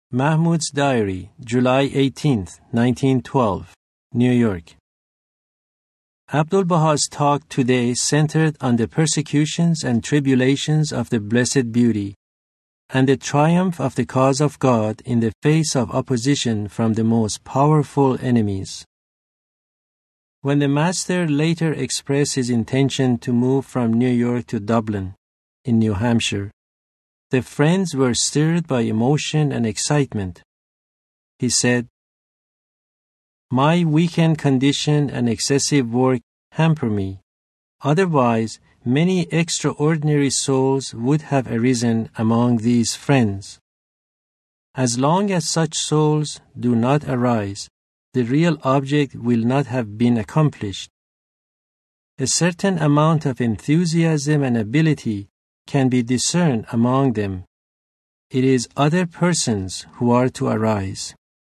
Mahmoud's Diary, July 18, 1912, New York. Abdu'l-Baha's talk today centered on the persecutions and tribulations of the Blessed Beauty and the triumph of the cause of God in the face of opposition from the most powerful enemies. When the Master later expressed his intention to move from New York to Dublin, in New Hampshire, the friends were stirred by emotion and excitement. He said, "My weakened condition and excessive work hamper me. Otherwise, many extraordinary souls would have arisen among these friends. As long as such souls do not arise, the real object will not have been accomplished. A certain amount of enthusiasm and ability can be discerned among them. It is other persons who are to arise."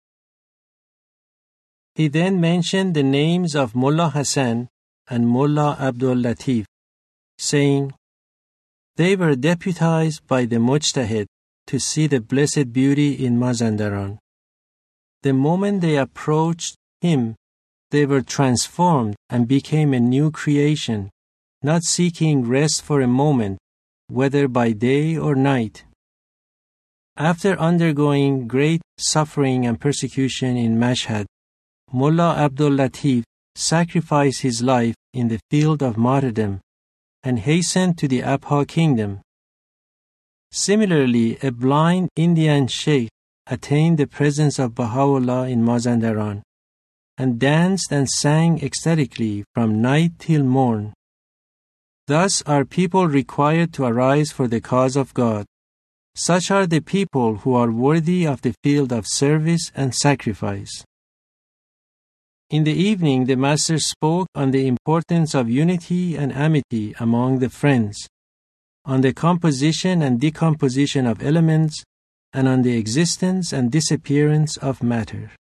He then mentioned the names of Mullah Hassan and Mullah Abdul Latif, saying, "They were deputized by the Mujtahid to see the Blessed Beauty in Mazandaran. The moment they approached him, they were transformed and became a new creation, not seeking rest for a moment, whether by day or night. After undergoing great suffering and persecution in Mashhad, Mullah Abdul Latif sacrificed his life in the field of martyrdom and hastened to the Abha kingdom. Similarly, a blind Indian sheikh attained the presence of Baha'u'llah in Mazandaran and danced and sang ecstatically from night till morn. Thus are people required to arise for the cause of God. Such are the people who are worthy of the field of service and sacrifice." In the evening, the Master spoke on the importance of unity and amity among the friends, on the composition and decomposition of elements, and on the existence and disappearance of matter.